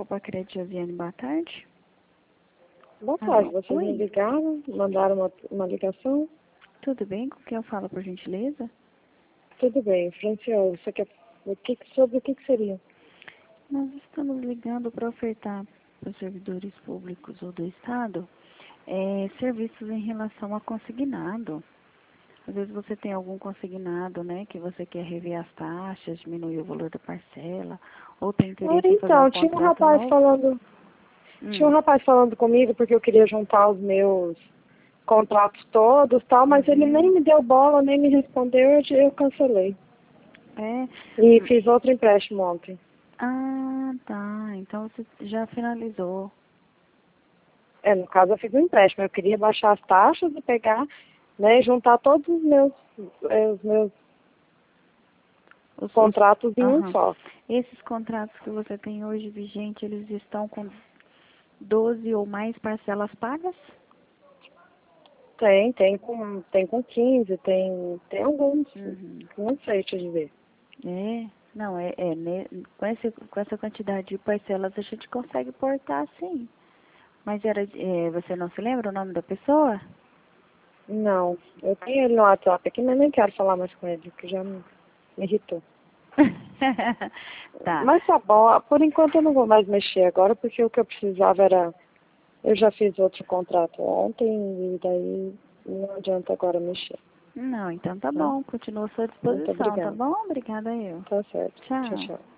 Copa Crédito Josiane, boa tarde. Boa tarde, vocês Oi. me ligaram, mandaram uma ligação. Tudo bem? Com quem eu falo, por gentileza? Tudo bem, Francione, você quer, sobre o que seria? Nós estamos ligando para ofertar para os servidores públicos ou do Estado serviços em relação a consignado. Às vezes você tem algum consignado, né, que você quer rever as taxas, diminuir o valor da parcela, ou tem interesse em fazer um Então, tinha um contrato rapaz novo. falando, tinha um rapaz falando comigo porque eu queria juntar os meus contratos todos, tal, mas ele nem me deu bola, nem me respondeu, eu cancelei. É. E fiz outro empréstimo ontem. Ah, tá. Então você já finalizou. No caso eu fiz um empréstimo, eu queria baixar as taxas e pegar, né, juntar todos os meus contratos em um só. Esses contratos que você tem hoje vigente, eles estão com 12 ou mais parcelas pagas? Tem com 15, tem alguns, não sei te dizer. Não, né, com essa quantidade de parcelas a gente consegue portar, sim. Mas você não se lembra o nome da pessoa? Não, eu tenho ele no WhatsApp aqui, mas nem quero falar mais com ele, que já me irritou. Tá. Mas tá bom, por enquanto eu não vou mais mexer agora, porque o que eu precisava era, eu já fiz outro contrato ontem, e daí não adianta agora mexer. Não, então tá bom, continua à sua Muito disposição, tá obrigada. bom? Obrigada eu. Tá certo. Tchau. Tchau, tchau.